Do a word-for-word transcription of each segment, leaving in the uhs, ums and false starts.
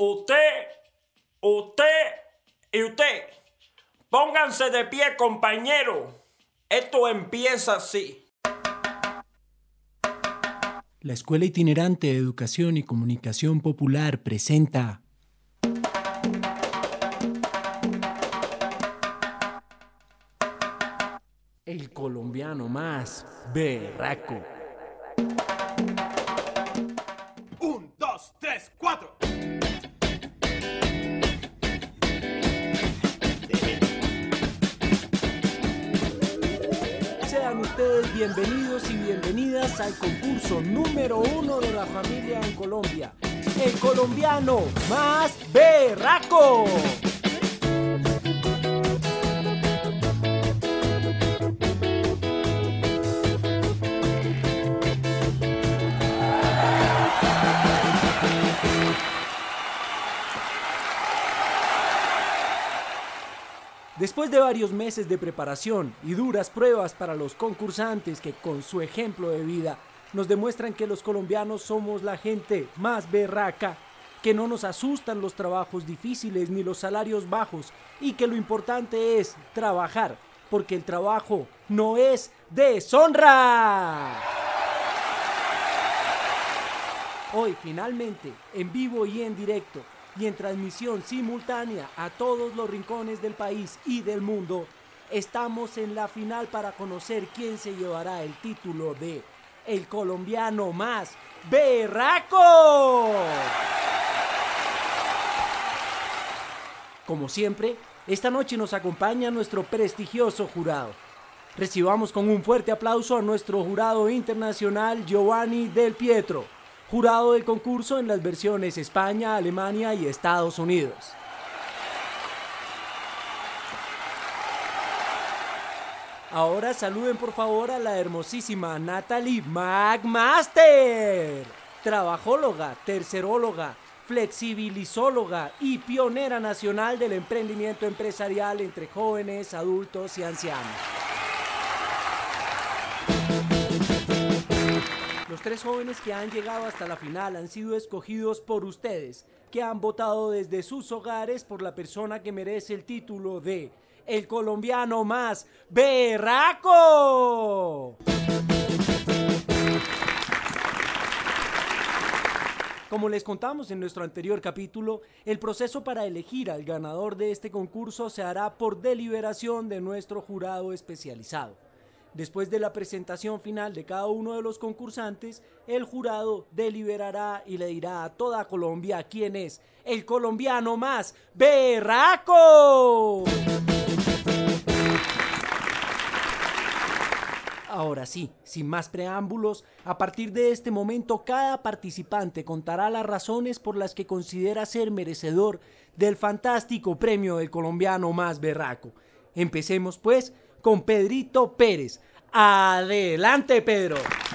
Usted, usted y usted, pónganse de pie, compañero. Esto empieza así. La Escuela Itinerante de Educación y Comunicación Popular presenta El colombiano más berraco. Un, dos, tres, cuatro. Sean ustedes bienvenidos y bienvenidas al concurso número uno de la familia en Colombia, el colombiano más berraco. Después de varios meses de preparación y duras pruebas para los concursantes que con su ejemplo de vida nos demuestran que los colombianos somos la gente más berraca, que no nos asustan los trabajos difíciles ni los salarios bajos y que lo importante es trabajar, porque el trabajo no es deshonra. Hoy finalmente, en vivo y en directo, y en transmisión simultánea a todos los rincones del país y del mundo, estamos en la final para conocer quién se llevará el título de el colombiano más berraco. Como siempre, esta noche nos acompaña nuestro prestigioso jurado. Recibamos con un fuerte aplauso a nuestro jurado internacional Giovanni Del Pietro, jurado del concurso en las versiones España, Alemania y Estados Unidos. Ahora saluden por favor a la hermosísima Natalie McMaster, trabajóloga, terceróloga, flexibilizóloga y pionera nacional del emprendimiento empresarial entre jóvenes, adultos y ancianos. Los tres jóvenes que han llegado hasta la final han sido escogidos por ustedes, que han votado desde sus hogares por la persona que merece el título de el colombiano más berraco. Como les contamos en nuestro anterior capítulo, el proceso para elegir al ganador de este concurso se hará por deliberación de nuestro jurado especializado. Después de la presentación final de cada uno de los concursantes, el jurado deliberará y le dirá a toda Colombia quién es el colombiano más berraco. Ahora sí, sin más preámbulos, a partir de este momento cada participante contará las razones por las que considera ser merecedor del fantástico premio del colombiano más berraco. Empecemos pues con Pedrito Pérez. ¡Adelante, Pedro!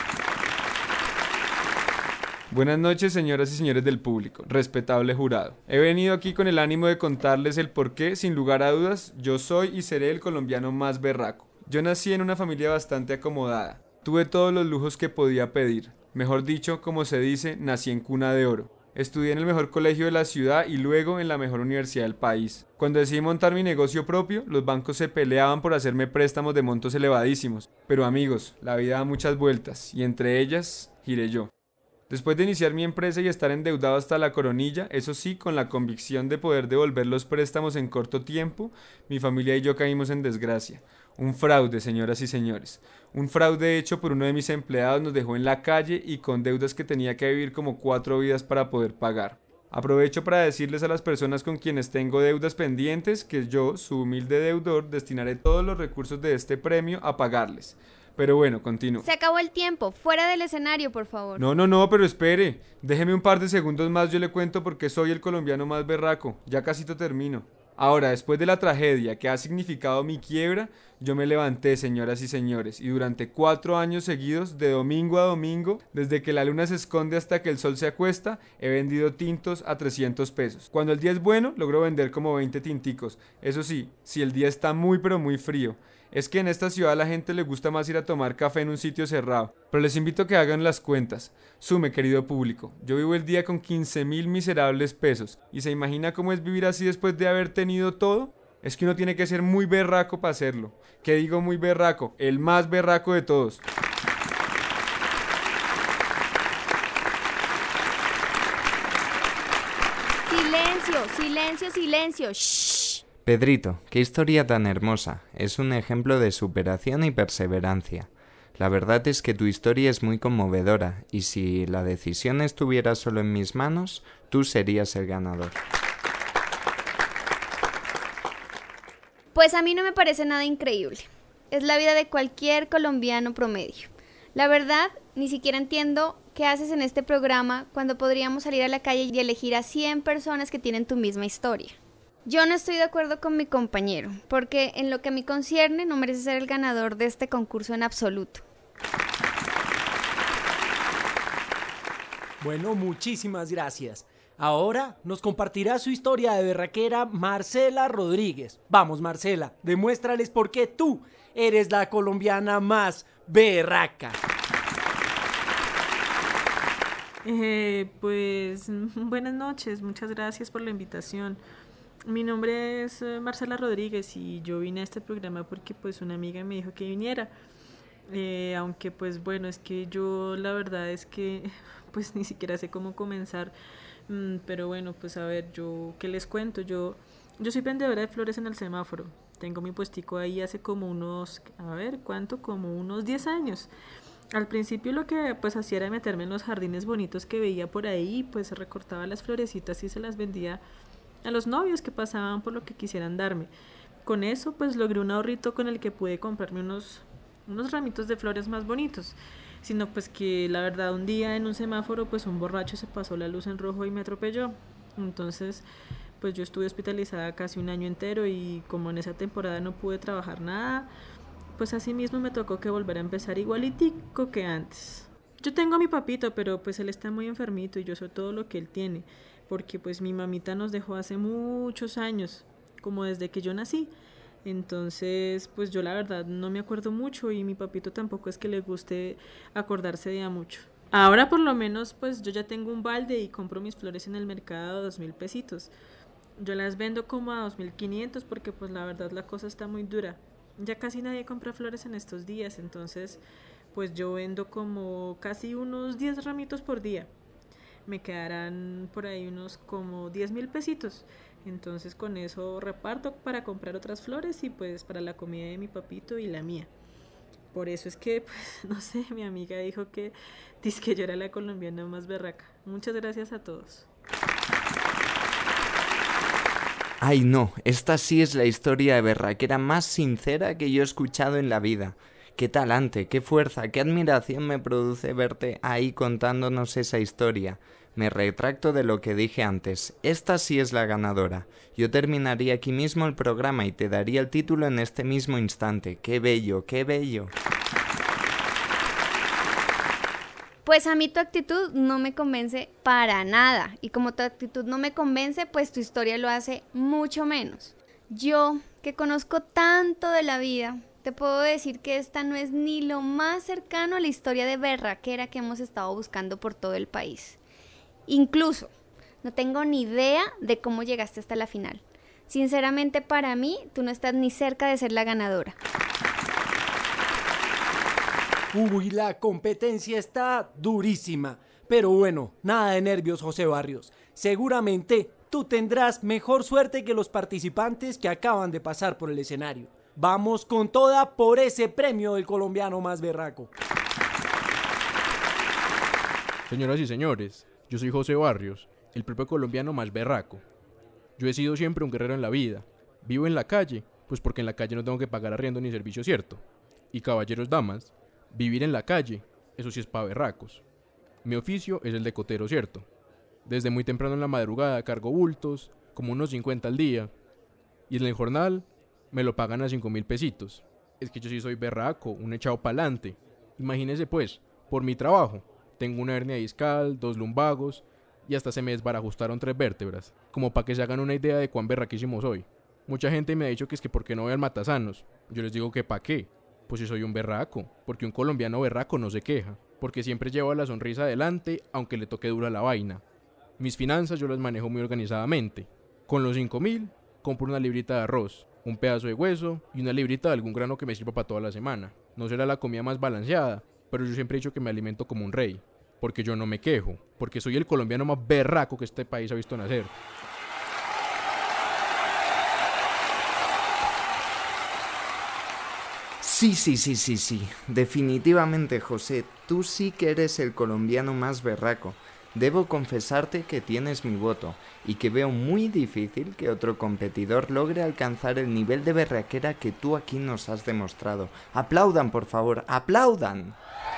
Buenas noches, señoras y señores del público, respetable jurado. He venido aquí con el ánimo de contarles el por qué, sin lugar a dudas, yo soy y seré el colombiano más berraco. Yo nací en una familia bastante acomodada. Tuve todos los lujos que podía pedir. Mejor dicho, como se dice, nací en cuna de oro. Estudié en el mejor colegio de la ciudad y luego en la mejor universidad del país. Cuando decidí montar mi negocio propio, los bancos se peleaban por hacerme préstamos de montos elevadísimos. Pero amigos, la vida da muchas vueltas y entre ellas giré yo. Después de iniciar mi empresa y estar endeudado hasta la coronilla, eso sí, con la convicción de poder devolver los préstamos en corto tiempo, mi familia y yo caímos en desgracia. Un fraude, señoras y señores. Un fraude hecho por uno de mis empleados nos dejó en la calle y con deudas que tenía que vivir como cuatro vidas para poder pagar. Aprovecho para decirles a las personas con quienes tengo deudas pendientes que yo, su humilde deudor, destinaré todos los recursos de este premio a pagarles. Pero bueno, continúo. Se acabó el tiempo. Fuera del escenario, por favor. No, no, no, pero espere. Déjeme un par de segundos más, yo le cuento por qué soy el colombiano más berraco. Ya casito termino. Ahora, después de la tragedia que ha significado mi quiebra, yo me levanté, señoras y señores, y durante cuatro años seguidos, de domingo a domingo, desde que la luna se esconde hasta que el sol se acuesta, he vendido tintos a trescientos pesos. Cuando el día es bueno, logro vender como veinte tinticos. Eso sí, si el día está muy pero muy frío. Es que en esta ciudad a la gente le gusta más ir a tomar café en un sitio cerrado. Pero les invito a que hagan las cuentas. Sume, querido público. Yo vivo el día con quince mil miserables pesos. ¿Y se imagina cómo es vivir así después de haber tenido todo? Es que uno tiene que ser muy berraco para hacerlo. ¿Qué digo muy berraco? El más berraco de todos. Silencio, silencio, silencio. Shh. Pedrito, qué historia tan hermosa. Es un ejemplo de superación y perseverancia. La verdad es que tu historia es muy conmovedora y si la decisión estuviera solo en mis manos, tú serías el ganador. Pues a mí no me parece nada increíble. Es la vida de cualquier colombiano promedio. La verdad, ni siquiera entiendo qué haces en este programa cuando podríamos salir a la calle y elegir a cien personas que tienen tu misma historia. Yo no estoy de acuerdo con mi compañero, porque en lo que a mí concierne no merece ser el ganador de este concurso en absoluto. Bueno, muchísimas gracias. Ahora nos compartirá su historia de berraquera Marcela Rodríguez. Vamos, Marcela, demuéstrales por qué tú eres la colombiana más berraca. Eh, pues buenas noches, muchas gracias por la invitación. Mi nombre es eh, Marcela Rodríguez y yo vine a este programa porque pues una amiga me dijo que viniera. Eh, aunque pues bueno, es que yo la verdad es que pues ni siquiera sé cómo comenzar. Mm, pero bueno, pues a ver, yo qué les cuento. Yo, yo soy vendedora de flores en el semáforo. Tengo mi puestico ahí hace como unos, a ver, ¿cuánto? Como unos diez años. Al principio lo que pues hacía era meterme en los jardines bonitos que veía por ahí, pues recortaba las florecitas y se las vendía a los novios que pasaban por lo que quisieran darme. Con eso pues logré un ahorrito con el que pude comprarme unos, unos ramitos de flores más bonitos. Sino pues que la verdad un día en un semáforo pues un borracho se pasó la luz en rojo y me atropelló. Entonces pues yo estuve hospitalizada casi un año entero y como en esa temporada no pude trabajar nada, pues así mismo me tocó que volver a empezar igualitico que antes. Yo tengo a mi papito, pero pues él está muy enfermito y yo soy todo lo que él tiene, porque pues mi mamita nos dejó hace muchos años, como desde que yo nací. Entonces, pues yo la verdad no me acuerdo mucho y mi papito tampoco es que le guste acordarse de a mucho. Ahora por lo menos pues yo ya tengo un balde y compro mis flores en el mercado a dos mil pesitos. Yo las vendo como a dos mil quinientos porque pues la verdad la cosa está muy dura. Ya casi nadie compra flores en estos días, entonces pues yo vendo como casi unos diez ramitos por día. Me quedarán por ahí unos como diez mil pesitos. Entonces con eso reparto para comprar otras flores y pues para la comida de mi papito y la mía. Por eso es que, pues, no sé, mi amiga dijo que dizque yo era la colombiana más berraca. Muchas gracias a todos. Ay no, esta sí es la historia de berraquera más sincera que yo he escuchado en la vida. Qué talante, qué fuerza, qué admiración me produce verte ahí contándonos esa historia. Me retracto de lo que dije antes. Esta sí es la ganadora. Yo terminaría aquí mismo el programa y te daría el título en este mismo instante. ¡Qué bello, qué bello! Pues a mí tu actitud no me convence para nada. Y como tu actitud no me convence, pues tu historia lo hace mucho menos. Yo, que conozco tanto de la vida, te puedo decir que esta no es ni lo más cercano a la historia de berraquera que hemos estado buscando por todo el país. Incluso, no tengo ni idea de cómo llegaste hasta la final. Sinceramente, para mí, tú no estás ni cerca de ser la ganadora. Uy, la competencia está durísima. Pero bueno, nada de nervios, José Barrios. Seguramente tú tendrás mejor suerte que los participantes que acaban de pasar por el escenario. Vamos con toda por ese premio del colombiano más berraco. Señoras y señores, yo soy José Barrios, el propio colombiano más berraco. Yo he sido siempre un guerrero en la vida. Vivo en la calle, pues porque en la calle no tengo que pagar arriendo ni servicio, cierto. Y caballeros, damas, vivir en la calle, eso sí es pa' berracos. Mi oficio es el de cotero, cierto. Desde muy temprano en la madrugada cargo bultos, como unos cincuenta al día. Y en el jornal me lo pagan a cinco mil pesitos. Es que yo sí soy berraco, un echado pa'lante. Imagínese pues, por mi trabajo, tengo una hernia discal, dos lumbagos y hasta se me desbarajustaron tres vértebras, como para que se hagan una idea de cuán berraquísimo soy. Mucha gente me ha dicho que es que por qué no voy al Matasanos. Yo les digo que pa' qué. Pues si soy un berraco, porque un colombiano berraco no se queja, porque siempre lleva la sonrisa adelante aunque le toque dura la vaina. Mis finanzas yo las manejo muy organizadamente. Con los cinco mil, compro una librita de arroz, un pedazo de hueso y una librita de algún grano que me sirva para toda la semana. No será la comida más balanceada, pero yo siempre he dicho que me alimento como un rey, porque yo no me quejo, porque soy el colombiano más berraco que este país ha visto nacer. Sí, sí, sí, sí, sí. Definitivamente, José, tú sí que eres el colombiano más berraco. Debo confesarte que tienes mi voto y que veo muy difícil que otro competidor logre alcanzar el nivel de berraquera que tú aquí nos has demostrado. Aplaudan, por favor, aplaudan.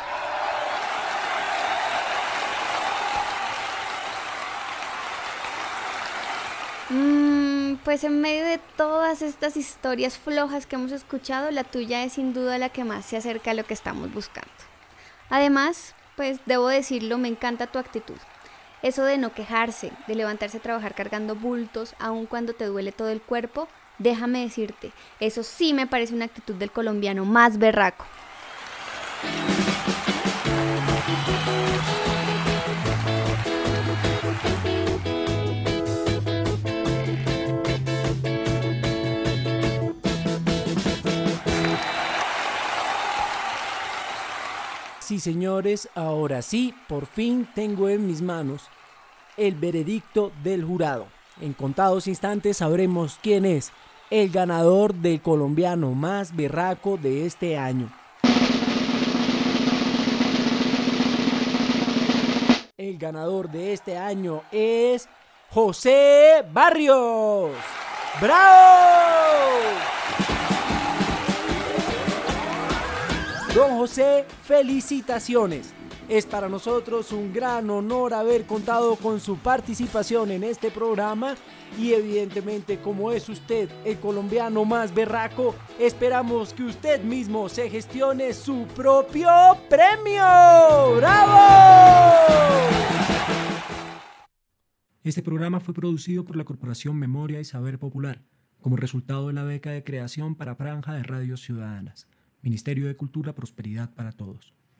Mm, pues en medio de todas estas historias flojas que hemos escuchado, la tuya es sin duda la que más se acerca a lo que estamos buscando. Además, pues debo decirlo, me encanta tu actitud. Eso de no quejarse, de levantarse a trabajar cargando bultos, aun cuando te duele todo el cuerpo, déjame decirte, eso sí me parece una actitud del colombiano más berraco. Sí, señores, ahora sí, por fin tengo en mis manos el veredicto del jurado. En contados instantes sabremos quién es el ganador del colombiano más berraco de este año. El ganador de este año es José Barrios. ¡Bravo! Don José, felicitaciones. Es para nosotros un gran honor haber contado con su participación en este programa y evidentemente, como es usted el colombiano más berraco, esperamos que usted mismo se gestione su propio premio. ¡Bravo! Este programa fue producido por la Corporación Memoria y Saber Popular como resultado de la beca de creación para Franja de Radios Ciudadanas. Ministerio de Cultura, Prosperidad para Todos.